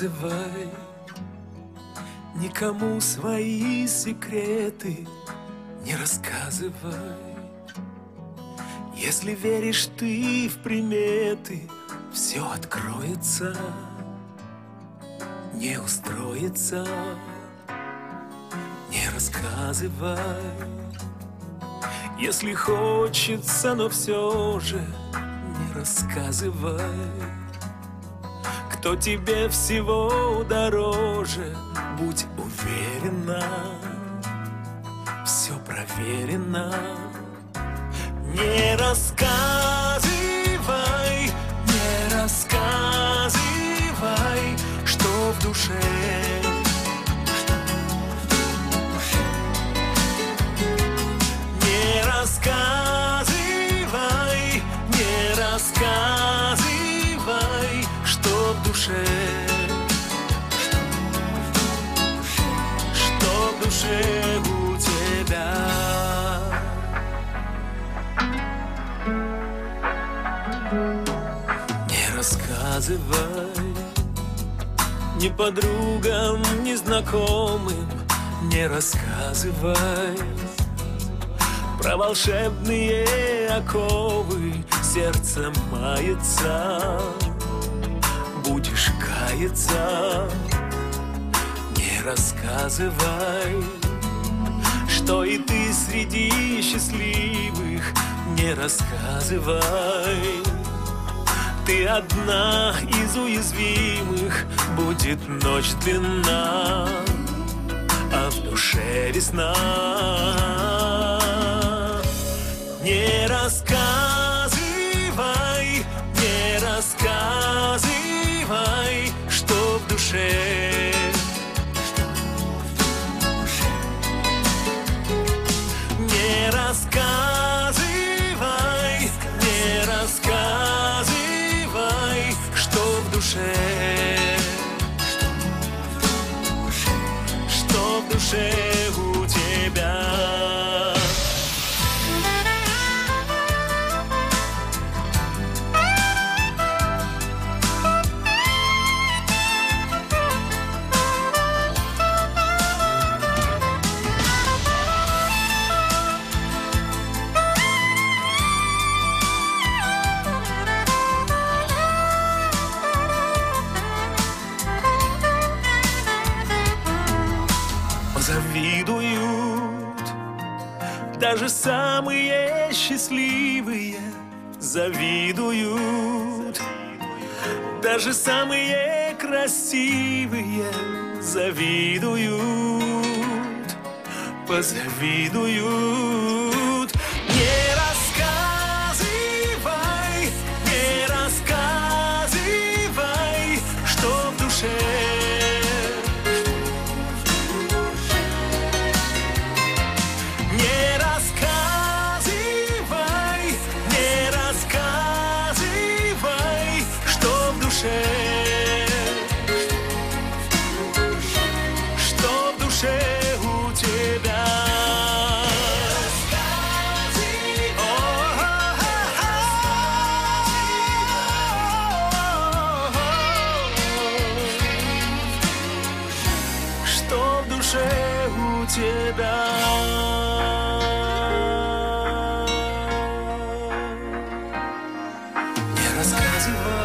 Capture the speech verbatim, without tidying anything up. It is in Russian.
рассказывай никому свои секреты, не рассказывай. Если веришь ты в приметы, все откроется, не устроится. Не рассказывай. Если хочется, но все же не рассказывай. Кто тебе всего дороже, будь уверена, все проверено. Не рассказывай, не рассказывай, что в душе. Не рассказывай, не рассказывай, что в душе. Что в душе у тебя. Не рассказывай ни подругам, ни знакомым, не рассказывай про волшебные оковы. Сердце мается, будешь каяться. Не рассказывай, что и ты среди счастливых. Не рассказывай, ты одна из уязвимых. Будет ночь длинна, а в душе весна. Не рассказывай, не рассказывай, что в душе. Не рассказывай, не рассказывай, что в душе. Что в душе у тебя. Завидуют даже самые счастливые, завидуют даже самые красивые, завидуют, позавидуют. Не рассказывай, не рассказывай, что в душе. Что в душе у тебя. Что в душе у тебя. Не рассказывай.